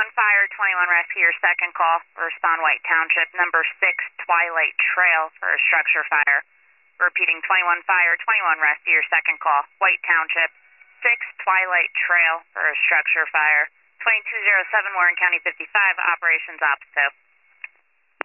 Fire, 21 Rescue, your second call. Respond White Township, number 6 Twilight Trail for a structure fire. Repeating, 21 Fire, 21 Rescue, your second call. White Township, 6 Twilight Trail for a structure fire. 2207 Warren County 55, operations opposite.